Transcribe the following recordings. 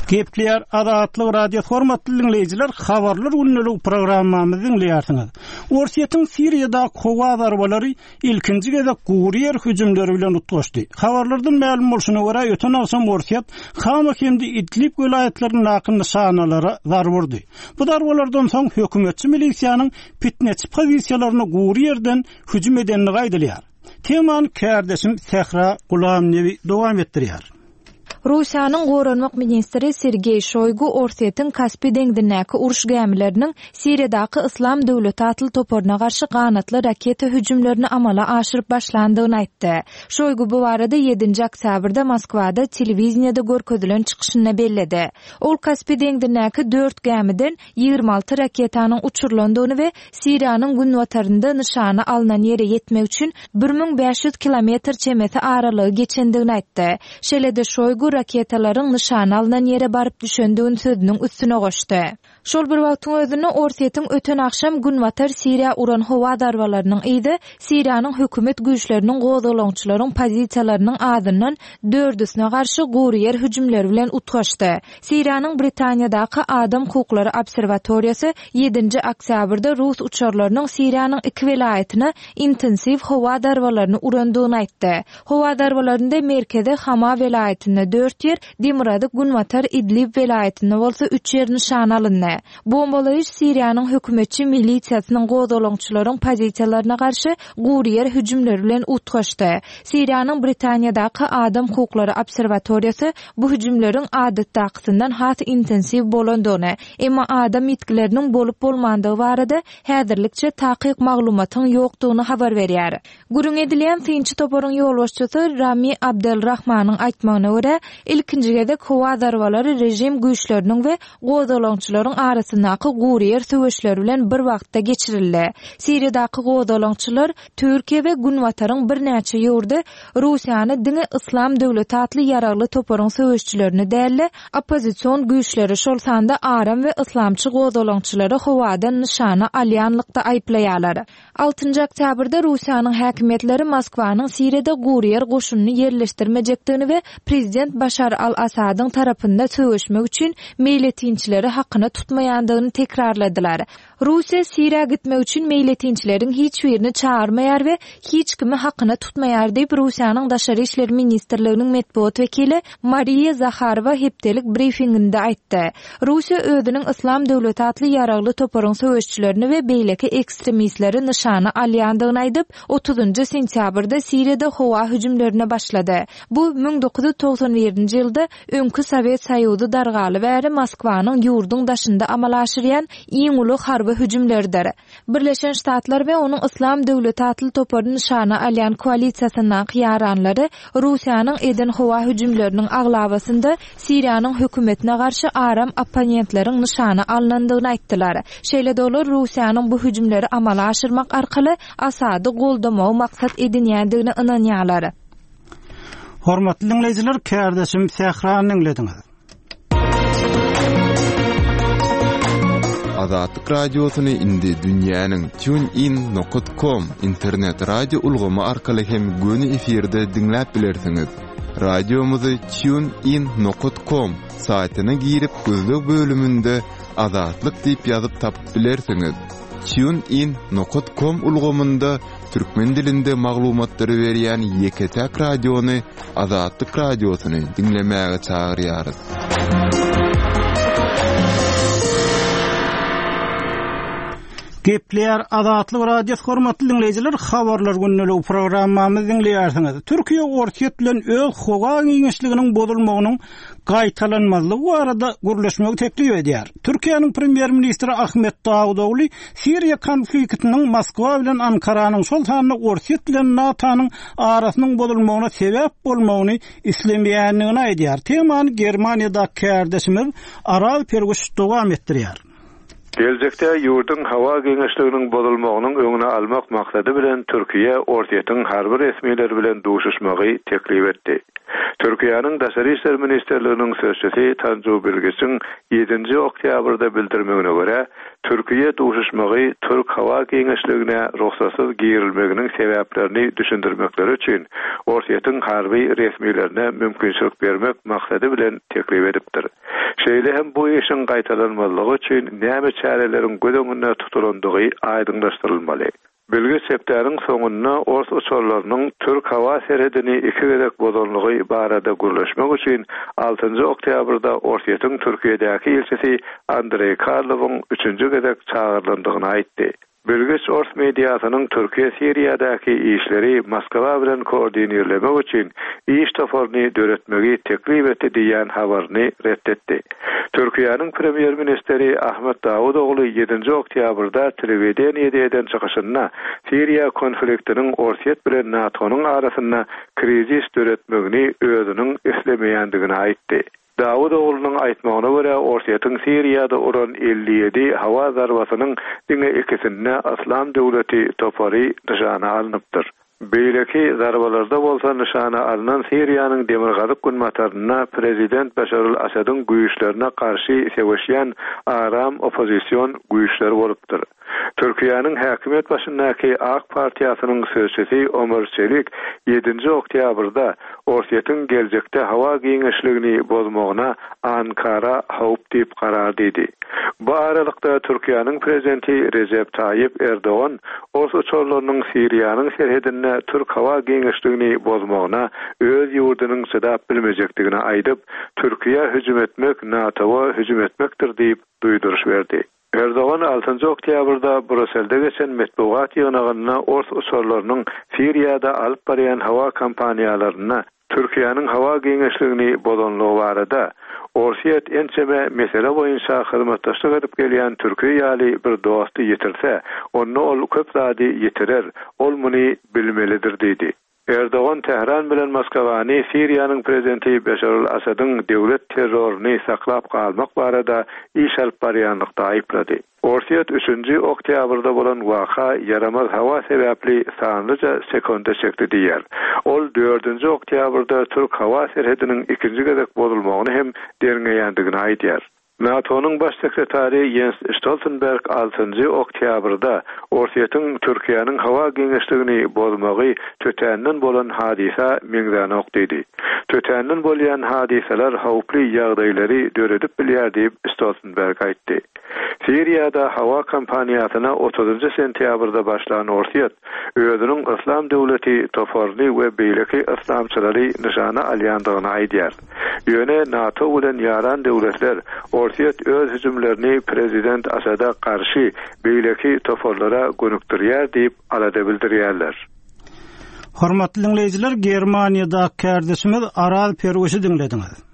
Gepler Adatlyk radio formatly dinleyijiler, habarlar günlük programmamyzy dinleýärsiňiz. Orsiýetiň Siriýada kowa darbalary ilkinji gezek Guriýer hüjümleri bilen utgaşdy. Habarlardan ma'lum bolşuna görä, öten awsam Orsiýet Hama hemde Idlib vilayetleriniň nakyn nişanalara zarwurdy. Bu darbalardan soň hökümetçi milisiýanyň fitnetçi pozisiýalaryna Guriýerden hüjüm edenini gaýdylýar. Temany kärdeşim Sehra Gulamnewi dowam etdirýär. Rusiýanyň Goranmak ministri Sergey Shoygu Orsiýetiň Kaspiýa deňdinäki uruş gämileriniň Siriýadaky Islam döwleti atly toparyna garşy ganatly raketa hüjümlerini amala aşyryp başlandygyny aýtdy. Shoygu bu barada 7 oktýabrda Moskwada telewiziýada görkezdilen çykyşyna belledi. Ol Kaspiýa deňdinäki 4 gämiden 26 raketanyň uçurlandygyny we Siriýanyň gün watarynda nişana alynan ýere ýetmek üçin 1500 kilometr çemeti aralygy geçendigini aýtdy. Şeýle-de Shoygu raketalaryň nişana alynan ýere baryp düşendigini sözüniň üstüne goşdy. Şol bir wagtyň özünde Orsiýetiň öten akşam Günwatar Siriýa uran howa darbalarynyň ýygy Siriýanyň hökümet güýçleriniň gowdalaňçylaryň pozisiýalarynyň adyndan 4-üsine garşy Guriýer hüjümleri bilen utgaşdy. Siriýanyň Britaniýadaky Adam hukuklary obserwatoriýasy 7 oktýabrda Rus uçarlarynyň Siriýanyň 2 vilayatyna intensiv howa darbalaryny urandygyny aýtdy. Howa darbalarynda merkeze Hama vilayatynda 4 yer, Dimrady, Günwatar, Idlib vilayatynda bolsa 3 yer nişana alyndy. Bombalaýyş Siriýanyň hökümetçi milisiýasynyň gowdalaňçylaryň pozisiýalaryna garşy Guriýer hüjümleri bilen utgaşdy. Siriýanyň Britaniýadaky Adam hukuklary obserwatoriýasy bu hüjümleriň adatdakysyndan hat intensiv bolandygyny, emma adam itkileriniň bolup bolmandygy barada häzirlikçe takyk maglumatyň ýokdugyny habar berýär. Gürüň edilen synçy toparyň ýolbaşçysy Rami Abdelrahmanyň aýtmagyna görä, ilkinji gezek howa darbalary rejim güýçleriniň we gowdalaňçylaryň arasyndaky Guriýer söwüşleri bilen bir wagtda geçirildi. Siriýadaky gowdalaňçylar Türkiýe we Günwataryň bir näçe ýurda Rusiýany diňe Islam döwleti atly ýaragly toparyň söwüşçilerini dälle oppozisiýon güýçleri şol sanda aram we islamçy gowdalaňçylary howadan nişana alýanlykda aýplaýarlar. 6 oktýabrda Rusiýanyň häkimetleri Moskwanyň Siriýada Guriýer goşunyny ýerleşdirmejekdigini we prezident Başar al-Asadyň tarapynda söwüşmek üçin meýletinçileri hakyny tutmaýandygyny tekrarladylar. Rusiýa Siriýa gitmek üçin meýletinçileriň hiç birini çağırmaýar we hiç kimi hakyny tutmaýar diýip Rusiýanyň Daşary işleri ministrliginiň medeniýet wekili Mariya Zakharova hepdelik briefinginde aýtdy. Rusiýa özüniň Islam döwleti atly ýaragly toparyň söwüşçilerini we beýleki ekstremistleri nişana alýandygyny aýdyp 30 sentýabrda Siriýada howa hüjümlerine başlady. Bu 1991-nji ýylda öňkü Sowet Soýuzy dargaly bäri Moskwanyň ýurduň daşynda amal aşyrýan iň uly harby hüjümlerdir. Birleşen Ştatlar we onuň Islam döwleti atly toparyny nişana alýan koalisiýasynyň ýaranlary Rusiýanyň eden howa hüjümleriniň aglabasynda Siriýanyň hökümetine garşy aram opponentleriň nişana alynandygyny aýtdylar. Şeýle-de olar Rusiýanyň bu hüjümleri amala aşyrmak arkaly Asady goldamagy maksat edinýändigine inanýarlar. Hormatly dinleyijiler, kärdeşim Sehrany dinlediňiz. Azatlyk radiosyny indi dünýäniň tunein.com internet radio ulgamy arkaly hem göni efirde dinläp bilersiňiz. Radiomuzy tunein.com saýtyna girip gözlük bölümünde Azatlyk diýip ýazyp tapyp bilersiňiz. tunein.com ulgamynda türkmen dilinde maglumatlary berýän ýeketäk radiony Azatlyk radiosyny dinlemäge çagyrýarys. Gepler Adatlyk radio hormatly dinleyijiler, habarlar günlük programmamyzy dinleýärsiňiz. Türkiýe Orsiýet bilen öz howa giňişliginiň bozulmagynyň gaýtalanmazlygy barada gürleşmek teklip edýär. Türkiýanyň premier ministri Ahmet Davutoğlu Siriýa konfliktiniň Moskwa bilen Ankaranyň şol sanyny Orsiýet bilen NATO'nyň arasynyň bozulmagyna sebäp bolmagyny islemeýändigini aýdýar. Temany Germaniýadaky kärdeşimiz Aral Perguş dowam etdirýär. Gelecekte yurdun hava geňişliginiň bozulmagynyň öňüne almak maksady bilen Türkiýe Orsiýetiň harby resmiýetleri bilen duşuşmagy teklip etdi. Türkiýanyň Daşary işleri ministrliginiň sözçüsi Tanju Bilgiçiň 7 oktýabrda bildirmegine görä, Türkiýe duşuşmagy Türk hava geňişligine ruhsatsız girilmeginiň sebäplerini düşündirmekleri üçin Orsiýetiň harby resmiýetlerine mümkinçilik bermek maksady bilen teklip edipdir. Şeýle hem bu işin gaýtalanmalygy üçin näme çärelerin gödöňünde tutulandygy aýdynlaşdyrylmaly. Bilgi septäriň soňunda ors uçurlarynyň Türk hawa seredini iki gerek bozanlygy barada gürleşmek üçin 6 oktýabrda Orsiýetyň Türkiýedäki elçisi Andrey Karlowyň 3-nji gerek çağırlandygyny aýtdy. Bilgis ors mediasynyň Türkiýe Siriýadaky işleri Moskwa bilen koordinerlemek üçin iş toparyny döretmegi teklip etdi diýen habaryny reddetdi. Türkiýanyň premier ministeri Ahmet Davudoglu 7 oktýabrda telewideniyede eden çykyşynda Siriýa konfliktiniň Orsiýet bilen NATO'nyň arasynda krizis döretmegini özüniň islemeýändigini aýtdy. Davudoglu'nun aýtmagyna görä Orsiýetyň Siriýada uran 57 hawa zarbasynyň diňe ikisinde Islam döwleti topary nişana alınıpdyr. Beýleki zarbalarda bolsa nişana alınan Siriýanyň demirgazyk günmataryna prezident Başar al-Asadyň güýçlerine karşı seweşýän aram opozisiýon güýçleri bolupdyr. Türkiýanyň häkimet başyndaky AK partiýasynyň sözçisi Ömer Çelik 7 oktýabrda Orsiýetyň geljekde hawa giňişligini bozmagyna Ankara howp diýip garar dedi. Bu aralykda Türkiýanyň prezidenti Recep Tayyip Erdoğan ors uçurlarynyň Siriýanyň serhedine Türk hawa giňişligini bozmagyna öz ýurdunyň çydap bilmejekdigini aýdyp, Türkiýe hüjüm etmek NATO'ga hüjüm etmekdir diýip duýduruş berdi. Erdoğan 6 oktýabrda Brüsselde geçen metbuat ýygynyna ors uçurlarynyň Siriýada alyp barýan hawa kampaniýalaryna Türkiýanyň hawa giňişligini bozanlygy barada Orsiýet ençeme mesele boýunça hyzmatdaşlyk edip gelýän Türkiýe ýaly bir dosty ýetirse, onu ol köp zady ýetirer, ol muny bilmelidir diýdi. Erdoğan Tehran bilen Moskowany Siriýanyň prezidenti Başar al-Asadyň döwlet terroryny saklap galmak barada iş alyp barýanlykda aýplady. Orsiýet 3 oktýabrda bolan waka yaramaz hawa sebäpli sanlyca sekonda çekdi diýer. Ol 4 oktýabrda Türk hawa serhediniň 2-nji gezek bozulmagyny hem derňeýändigini aýdýar. NATO'nun baş sekretari Jens Stoltenberg 6 oktýabrda Orsiýetyň Türkiýanyň hawa giňişligini bozmagy tötänden bolan hadisa meňzana okdydy. Tötänden bolýan hadiseler howply ýagdaýlary döredip bilýär diýip Stoltenberg aýtdy. Siriýada hawa kampaniýasyna 30 sentýabrda başlanan Orsiýet özüniň Islam döwleti toparyny we beýleki islamçylary nişana alýandygyny aýdýar. Ýöne NATO bilen ýaran döwletler Orsiýet öz hüjümlerini prezident Asada karşı beýleki toparlara gönükdirýär diýip alada bildirýärler. Hormatly dinleýijiler, Germaniýada kärdesimiz Aral Perwişi dinlediňiz.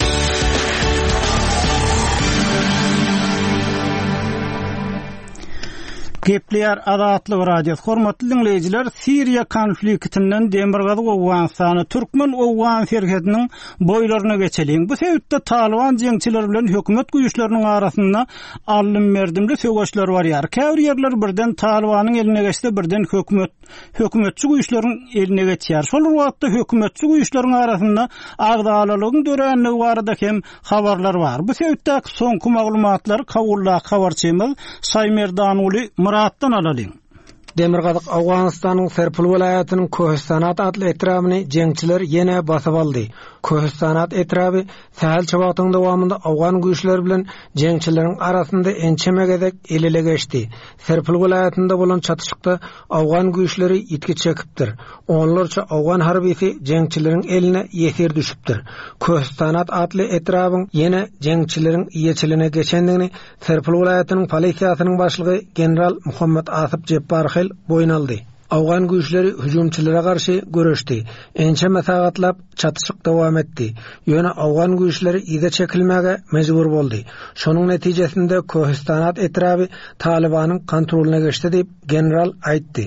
Gepleýär Azatlyk radio hormatly dinleýijiler, Siriýa konfliktinden demirgazyk Awganystany türkmen Awgan serhediniň boýlaryna geçeliň. Bu sebäpde Taliban jeňçileri bilen hökümet güýçleriniň arasynda alym merdimli söwgeçler barýar. Käbir ýerler birden Talibanyň eline geçse, birden hökümetçi güýçleriň eline geçýär. Şol wagtda hökümetçi güýçleriň arasynda agdalylygyň dörenligi barada hem habarlar bar. Bu sebäpde soňky maglumatlary habarçymyz Saýmerdan uly Muratdan alalyň. Demirgazyk Awganystanyň Serpil welaýatynyň Köhüstanat adly etrabyny jeňçiler ýene basyp aldy. Köhüstanat etraby sähäl çabatyň dowamında Awgan güýçleri bilen jeňçileriň arasynda ençeme gezek elele geçdi. Serpil welaýatynda bolan çatışykda Awgan güýçleri ýitki çekipdir. Onlarça Awgan harbisi jeňçileriň eline ýetir düşüpdir. Köhüstanat adly etrabyň ýene jeňçileriň ýeçiline geçendigini Serpil welaýatynyň polisiýasynyň başlygy general Muhammed Asip Jebbarxel boýnaldy. Awgan güýçleri hüjümçilere garşy göreşdi. Ençe mesawatlap çatışyk dowam etdi. Ýöne Awgan güýçleri ýyda çekilmäge mejbur boldy. Şonuň netijesinde Köhüstanat etraby Talibanyň kontrolyna geçdi diýip general aýtdy.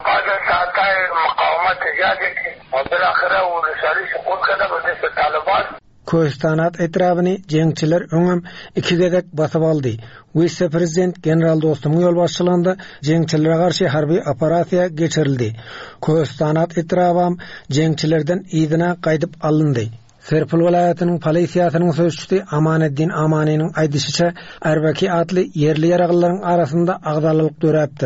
Köhüstanat etrabyny jeňçiler öňem 2 gezek basyp aldy. Vice prezident general dostumyň ýolbaşçylygynda jeňçilere garşy harby operasiýa geçirildi. Köhüstanat etrabam jeňçilerden ýydyna gaýdyp alındy. Serpil welaýatynyň polisiýasynyň sözçüsi Amaneddin Amanynyň aýdysynça Erbaki adly ýerli ýaraglaryň arasynda agdalylyk döräpdir.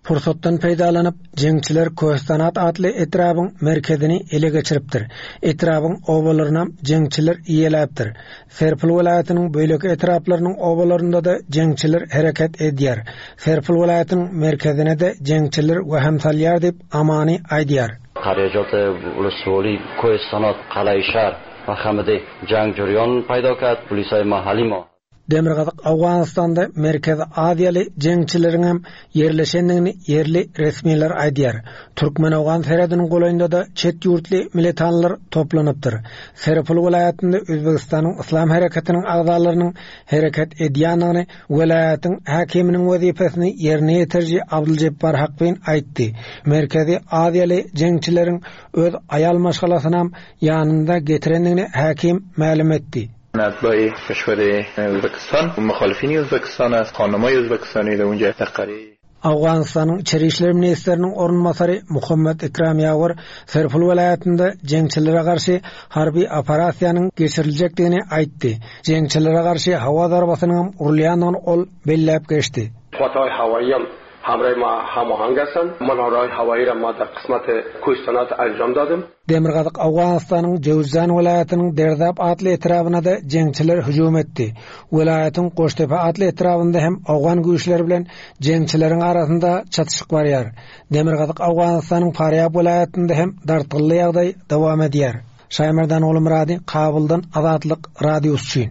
Fursatdan peýdalanyp jeňçiler Kohistanat adly etrabyň merkezini ele geçiripdir. Etrabyň obalaryna jeňçiler iýeläpdir. Serpil welaýatynyň böýleki etraplarynyň obalarynda da jeňçiler hereket edýär. Serpil welaýatynyň merkezine de jeňçiler we hemsalýar diýip amany aýdýar. Qarajatı ulusuli Kohistanat Qalayşar we hamdy jang jurýan paýda kat polisy mahallima. Demirgazyk Awganistanda Merkezi Aziýaly jeňçileriň hem yerleşendigini yerli resmiler aýdýar. Türkmen Awgan serediniň goýunda da çet ýurtly militanlar toplanypdyr. Serpil welaýatynda Özbegistanyň Islam harekatiniň agzalarynyň hereket edýändigini welaýatyň häkiminiň wezipesini ýerine ýetirji Abduljabbar Hakbyn aýtdy. Merkezi Aziýaly jeňçileriň öz aýal maşgalasyny ýanynda getirendigini häkim ma'lum etdi. اتباع کشور ازبکستان و مخالفین ازبکستان از خانمای ازبکستانی در اونجا تقریبا Awganistanyň Içeri işler ministriniň orunmasary Muhammed Ikram Ýawar Serpil welaýatynda jeňçilere garşy harby operasiýanyň geçiriljekdigini aýtdy. Jeňçilere garşy hawa zarbasynyň urulýanyny ol belläp geçdi. Fatay hawaýym hamray ma hamohang hastand. Man hawaýy hawaýy ra ma dar qismaty Kohistanat anjam dadım. Demirgazyk Awganistanyň Jowzjan welaýatynyň Derdab adly etrabyna da jeňçiler hüjum etdi. Welaýatyň Goştepe adly etrabynda hem Awgan güýçleri bilen jeňçileriň arasynda çatışyk barýar. Demirgazyk Awganistanyň Faryab welaýatynda hem dartgylly ýagdaý dowam edýär. Şaýmerdan oğlum Radi, Kabuldan Azatlyk radiosu üçin.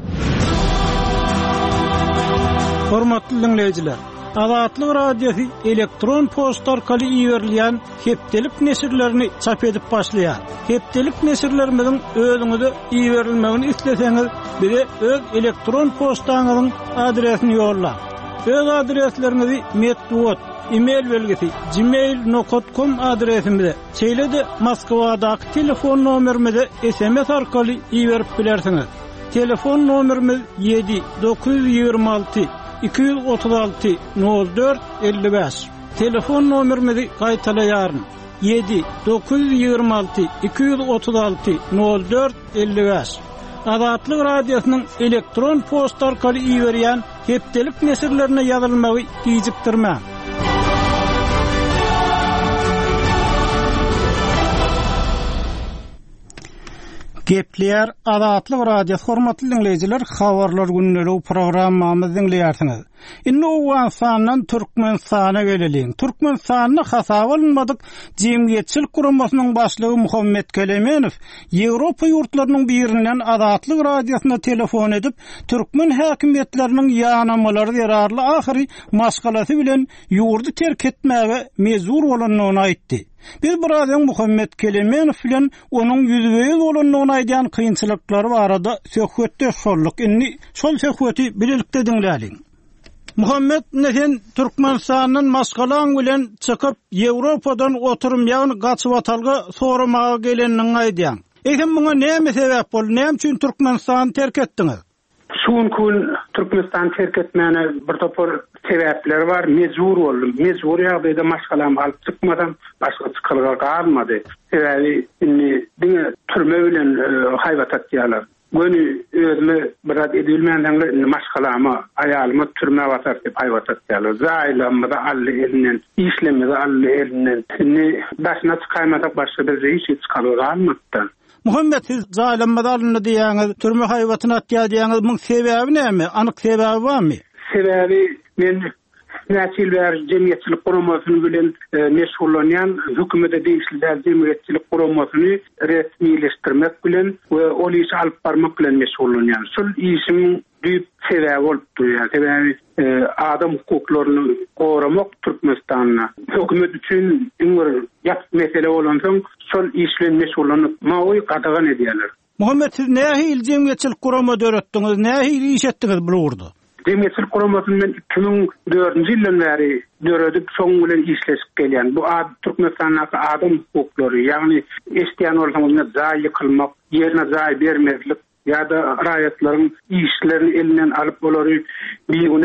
Hormatly dinleýijiler, Azatlyk radiosu elektron posta arkaly iýerilýän hepdelik nesirlerini çap edip başlaýar. Hepdelik nesirlerimiziň özüňize iýerilmegini isleseňiz, bize öz elektron postaňyzyň adresini ýollar. Öz adreslerinizi metduat, email belgisi gmail.com adresimize, çeýlede Moskwadaky telefon nomerimize SMS arkaly iýerip bilersiňiz. Telefon nomerimiz 7-926 236 04 55. Telefon nomerimizi gaýtalaýaryn. 7-926 236 04 55. Azatlyk radiosynyň elektron posta arkaly iýerýän hepdelik nesirlerine ýazylmagy gijikdirmä. Gepler Azatlyk radiosu hormatly dinleýijiler, habarlar günleri programmamyzy dinleýärsiňiz. Indi Awganistandan Türkmenistana geleliň. Türkmenistanyň hasaba alınmadyk jemgyýetçilik guramasynyň başlygy Muhammed Kelemenow Ýewropa ýurtlarynyň birinden Azatlyk radiosyna telefon edip türkmen häkimetleriniň ýanamalary zararly ahyry maşgalasy bilen ýurdy terk etmäge mezur bolanyny aýtdy. Biz birazdan Muhammed Kelemenow bilen onuň ýüzbeýiz bolanyny aýdýan kynçylyklary barada söhbetde şolluk. Indi şol söhbeti bilelikde dinläliň. Muhammed, nesen Türkmenistanyň maşgalaň bilen çykyp Ýewropadan oturmaýan gaçyp atalga soramaga geleniň aýdýan. Eýsem buňa näme sebäp boldy? Näme üçin Türkmenistany terk etdiňiz? Şuň kun Türkmenistan terk etmäne bir topar sebäpler bar. Mezur boldum. Mezur ýagdaýda maşgalamy alyp çykmadan başga çykylga galmady. Sebäbi diňe türme bilen haýbat atýarlar. Göni özüme biraz edilmändiňle maşgalama aýalymy türme watar diýip haýbat atýarlar. Zaýlamda ally elinden, işlemede ally elinden. Başyna çykaýmadak başga bir iş çykylga galmady. Muhammed, siz zaýlamada alyndy diýäňiz, türme haýbatyna atýar diýäňiz, muň sebäbi näme? Anyk sebäbi barmy? Sebäbi men näçilber jemgyýetçilik guramasyny bilen meşgullanýan hökümete değişiklikler jemgyýetçilik guramasyny resmileşdirmek bilen we ol işi alyp barmak bilen meşgullanýan. Şol işimiň düýp sebäbi bolup durýar. Sebäbi adam hukuklaryny goramak Türkmenistanyna hökümet üçin iňir ýat mesele bolan soň şol iş bilen meşgullanyp mawy gadagan edýärler. Muhammed, siz nähili jemgyýetçilik gurama döretdiňiz? Nähili iş etdiňiz bu ýurda? Jemgyýetçilik guramasyny men 2004-nji ýyldan bäri döredip soň bilen işleşip gelýän. Bu Türkmenistanyň adam hukuklary, ýagny eşdýän bolsaňyz zaý ýykylmak, ýerine zaý bermezlik ýa-da raýatlaryň işlerini elinden alyp bolary biýüne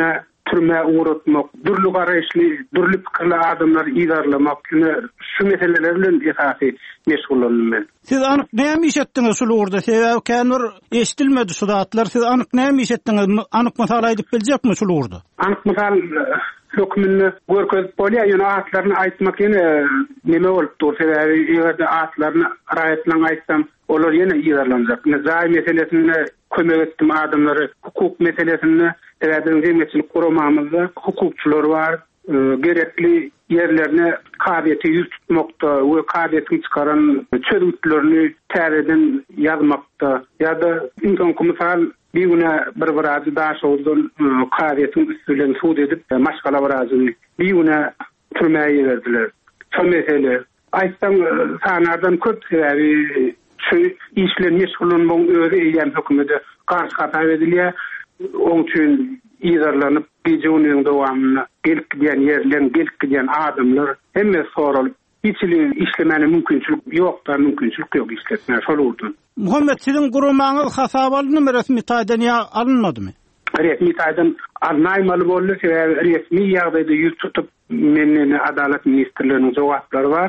türme uğratmak, dürlü garaşly, dürlü pikirli adamlar iýarlamak, şu meseleler bilen esasy meşgullanýar. Siz anyk näme iş etdiňiz şu urda? Sebäbi känur eşdilmedi şu zatlar. Siz anyk näme iş etdiňiz? Anyk mysal aýdyp biljekmi şu urda? Anyk mysal hökmünde görkezip bolýar, ýöne atlaryny aýtmak ýene neme bolup dur. Sebäbi ýerde atlaryny raýatlan aýtsam, olar ýene iýarlanjak. Zaý meselesinde kömek etdim adamlary, hukuk meselesinde devletçilik kuramamızda hukukçular var, gerekli yerlerine kabiliyeti yüz tutmakta ve kabiliyetini çıkaran çözümlerini tereden yazmakta ya da insan komisal bir güne bir aracı daha soğudun kabiliyetin üstülerini suud edip maşkala aracını bir güne türmeye verdiler. Son mesele. Aysan sanardan köp sebebi şu işlerin meşgulunmanın öyle eylem hükümede karşı hata ediliyor. Onun için iýarlanyp gejewniň dowamyna gelip giden yerlerin, gelip giden adamlar hemme soralyp hiçli işlemeni mümkinçilik ýokda, mümkinçilik ýok işletme şol urdu. Muhammed, siziň guramaňyz hasabalyny resmi taýdan alınmadymy? Resmi taýdan alnaýmaly boldy, sebäbi resmi ýagdaýda ýüz tutup menden Adalet ministrliginiň jogaplary bar.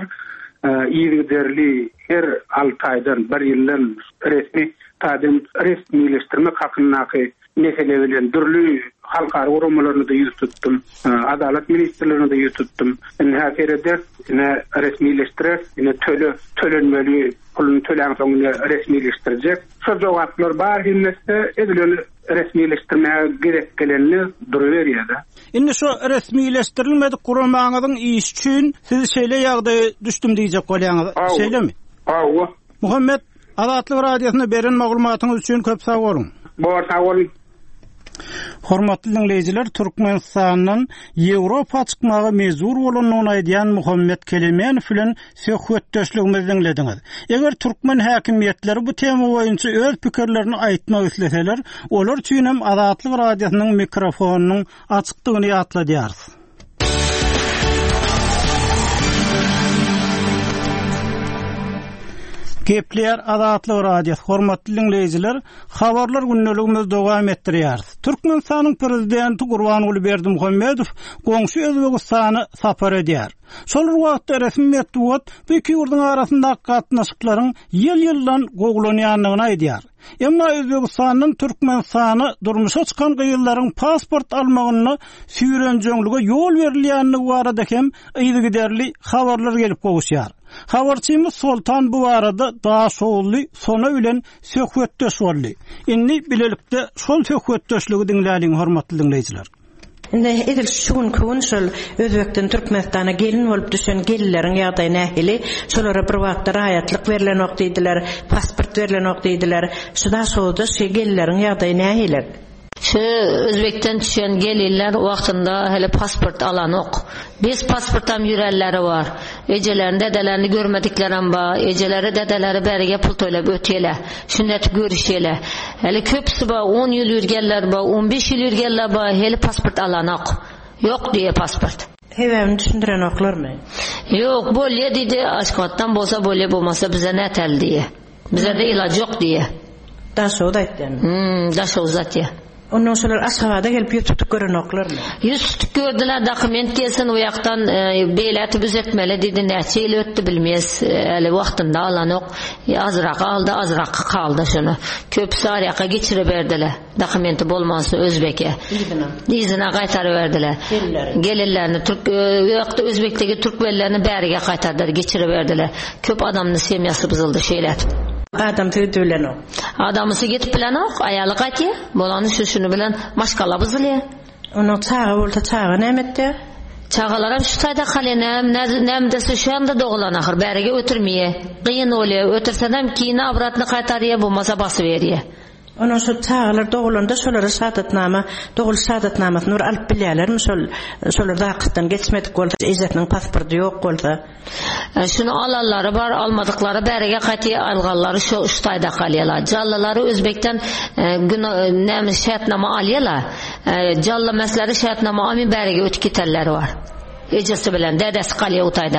Ýigderli her 6 aýdan 1 ýyldan resmi taýdan resmileşdirmek hakyndaky mesele bilen dürlü halkara urumlarını da yüz tuttum. Adalet ministrlerini de yüz tuttum. Her kerede resmileştirer, tölenmeli, pulunu tölen sonunda resmileştirecek. Şu cevaplar bar himneste edilen resmileştirmeye gerek gelenini duruveriyor da. Indi şu resmileştirilmedi kuramaňyzyň iş üçin siz şeýle ýagdaýa düşdüm diýjek bolýaňyz. Şeýlemi? Awa. Muhammed, Adatlyk radiosyna beren maglumatyňyz üçin köp sag bolun. Sag bolun. Hormatly dinleyijiler, Türkmenistanyň Ýewropa çykmagy mezur bolanyny aýdýan Muhammed Kelemenov bilen söhbetdeşligimizi dinlediňiz. Eger türkmen häkimetleri bu tema boýunça öz pikirlerini aýtmak isleseler, olar üçin hem Adatlyk radiosynyň mikrofonunyň açykdygyny ýatladýar. Gepler Adatlyk radio, hormatly dinleyijiler, habarlar günneligimiz dowam etdirýär. Türkmenistanyň prezidenti Gurbanuly Berdimuhammedow goňşy Özbegistany sapar edýär. Şol wagtda resmi metbuat bu iki ýurduň arasyndaky gatnaşyklaryň ýyl-ýyldan goglanýanlygyny aýdýar. Emma Özbegistanyň Türkmenistany durmuşa çykan gyýyllaryň pasport almagyny süýrenjeňlige ýol berilýänligi barada hem ýygyderli habarlar gelip gowuşýar. Habarçymyz Sultan bu arada daha soğully sona bilen söhbetdeş boldy. Indi bilelikde şol söhbetdeşligi dinläliň hormatly dinleyijiler. Indi edil şuň köňşül Özbekden Türkmenistana gelin bolup düşen gellerin ýagdaýy nähili, şolara bir wagtda raýatlyk berilen okdydylar, pasport berilen okdydylar. Şuda soğuda şu gellerin ýagdaýy nähili? Şu Özbekten düşen gelirler wagtynda hele pasport alan ok. Biz pasportam ýürelleri var. Ejelerinde dedelerini görmediklerim ba, ejeleri dedeleri berige pul toylap ötýele. Şundaty görüşýele. Hele köpsi ba 10 ýyl ýürgenler ba, 15 ýyl ýürgenler ba, hele pasport alan ok. Ýok diýe pasport. Hebäni düşündiren oklarmy? Ýok, bolýa diýdi, aşkatdan bolsa bolýa, bolmasa bize nätel diýe. Bize de ilaj ýok diýe. Daşo da aýtdy. Daşo zatýa. Ondan sonra aşağıda gelip YouTube gören oklarlar. YouTube gördüler, dokument gelsin o yaktan beyleti düzeltmeli dedi, näçe ýyl ötdi bilmez. Eli wagtynda alan ok. Azrak aldı, azrak kaldı şunu. Köpsi aryaqa geçirip berdiler. Dokumenti bolmansa Özbeke. İzine gaýtaryp berdiler. Gelirlerini Türk ýokda Özbekteki Türk bellerini bäriге gaýtardylar, geçirip berdiler. Köp adamnyň semýasy buzuldy şeýlet. Adam tüdülen o. Adamısı gitip bilen ok, ayalı gaýtý. Bolany şuşunu bilen maşkala buzulýar. Onu çağı bolsa çağı nämetdi? Çağalaram şu taýda kalenem, nämdesi şu anda doglan ahir, bäriге ötürmeýe. Gyn bolýar, ötürsedem kiýine abratny gaýtarýar, bolmasa basy berýär. Onun şu çağlar doğulanda şolara şahadatnama, doğul şahadatnamasını nur alıp bilýärlermi şolar wagtdan geçmedik bolsa, ejetiniň pasporty ýok bolsa. Şunu alanlary bar, almadykları bäriге gaýty alganlary şu taýda kalýarlar. Jallylary Özbekden näme şähertnama alýarlar. Jalla mesleri şähertnama almy bäriге ötüp giterleri bar. Ejesi bilen dedesi kalýar o taýda.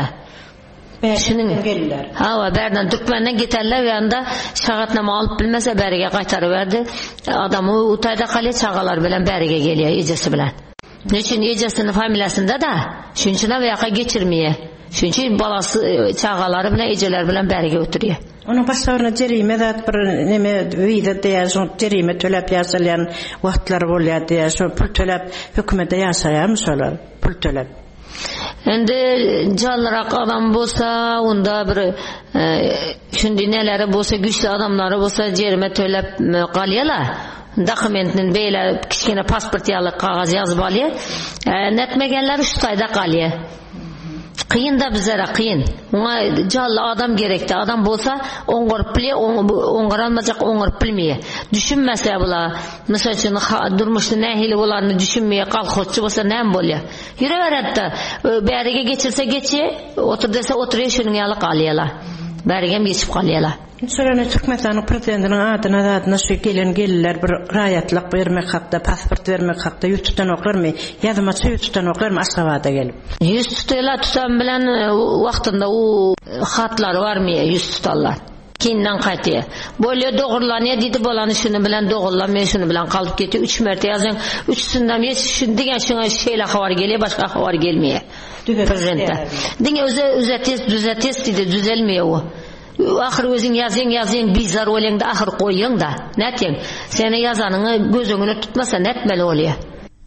Şunun gelirler. Ha, berden Türkmenden giderler ve anda şahatnama alıp bilmese bäriге gaýtaryp berdi. Adamı utayda kalýar, çağalar bilen bäriге gelýär, ejesi bilen. Neçin ejesinin familiýasynda da şunçuna waka geçirmeye. Şunçi balası çağaları bilen ejeler bilen berge ötürýär. Onun başlarına cerime zat bir neme öýde diýär, cerime töläp ýasalýan wagtlar bolýar diýär, şo pul töläp hökümete ýaşaýarmy şolar? Pul töläp. Endi jallyrak adam bolsa, onda bir şundi neleri bolsa, güçlü adamları bolsa cerime töläp galýarlar. Dokumentinin beýle kiçkine pasport ýaly kagaz ýazyp alýar. Netmegenler şu taýda galýar. Kıyın da bizlere kıyın. Ona callı adam gerekti. Adam bolsa oňgorup bile, oňgoralmajak oňgorup bilmeye. Düşünmese bula. Mesela için durmuşda nähili bolarny düşünmeye kalkotçu bolsa näme bolýar? Ýüre beretdi. Bärige geçirse geçi, otur dese oturýar, şunuň ýaly galýarlar. Bärigem geçip galýarlar. Şöyle Türkmenistan'ın prezidentinin adına şu gelirler bir raýatlyk bermek hakda, pasport vermek hakda ýüztüden oklarmy? Ýazmaça ýüztüden oklarmy Aşgabatda gelip? Ýüz tutarlar, tutan bilen wagtynda o hatlar barmy ýüz tutarlar. Kinden qaýtýar. Bolýa dogurlanýar diýdi, bolany şunu bilen dogurlanmaýar, şunu bilen kalıp getýär. 3 mertebe ýazyň, 3-sinden hiç şunu diýen şoňa şeýle habar gelýär, başga habar gelmeýär. Prezidentde. Diňe düzeltes diýdi, düzelmeýär o. Ahir özüň ýazyn bizar bolýanda ahir goýýaň da. Näteň? Seni ýazanyňy gözüňe tutmasa netmeli bolýar.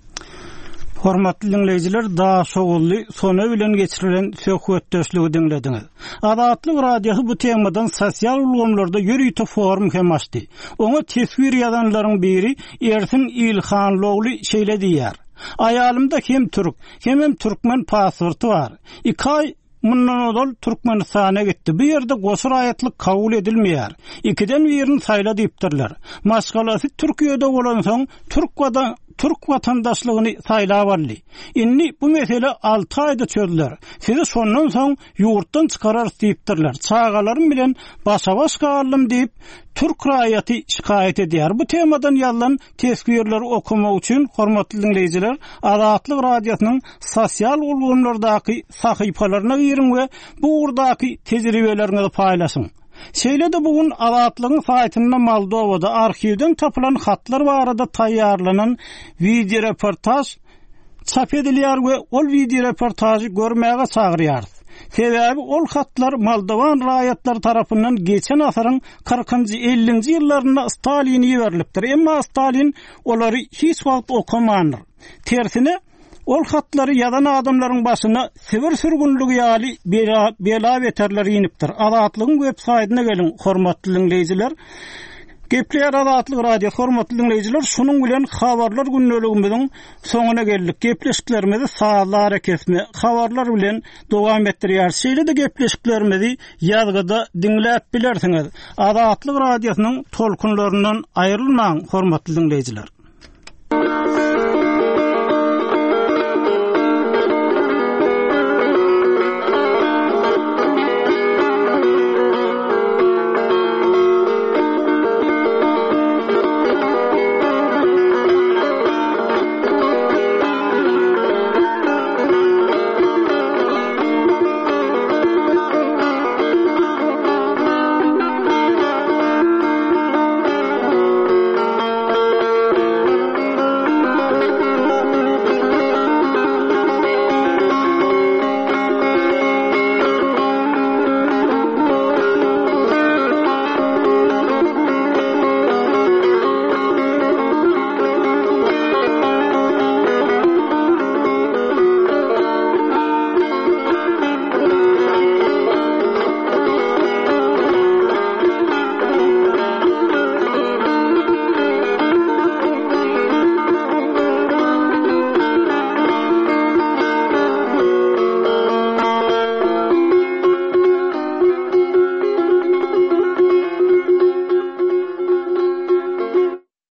Hormatly dinleyijiler, daha şogully sona bilen geçirilen söhbetdeşligi dinlediňiz. Adatlyk radiosu bu temadan sosial ulgamlarda ýürüýte forum hem açdy. Oňa tesvir ýazanlaryň biri Ersin Ilhanlowly şeýle diýär. Aýalymda hem türk, hem türkmen pasporty bar. 2 ay mundan odal Türkmenistana gitdi. Bu yerde gosur ayetlik kabul edilmeýär. 2den birini saýla diýipdirler. Maşgalasy Türkiýede bolan soň Türk vatandaşlygyny saýlap aldy. Inni bu mesele 6 aýda çözdiler. Sizi sondan soň ýurtdan çykarar diýipdirler. Çağalarym bilen başa-baş gallym diýip Türk raýaty şikayet edýär. Bu temadan ýazylan tesbirler okumak üçin hormatly dinleyijiler, Adatlyk radiosynyň sosial ulgamlardaky sahypalaryna girin we bu urdaky tejribelerini paýlaşyň. Şeýle de bugün Adatlygyň saýtynda Moldowada arhivden tapylan hatlar barada taýýarlanan video reportaj çap edilýär we ol video reportajy görmäge çagyrýar. Sebäbi ol hatlar Moldowan raýatlar tarapyndan geçen asaryň 40-50-nji ýyllarynda Stalin ýerilipdir. Emma Stalin olary hiç wagt okamandyr. Tersine ol hatları ýazan adamlaryň başyna sivir sürgünligi ýaly bela beterler ýenipdir. Adatlygyň web-saýtyna gelin hormatly dinleyijiler. Gepler Adatlyk radio hormatly dinleyijiler, şunuň bilen habarlar günneligimiziň soňuna geldik. Gepleşiklerimizi saatlara kesme, habarlar bilen dowam etdirýär. Şeýle de gepleşiklerimizi ýazgyda dinläp bilersiňiz. Adatlyk radiosynyň tolkunlaryndan aýrylmaň hormatly dinleyijiler.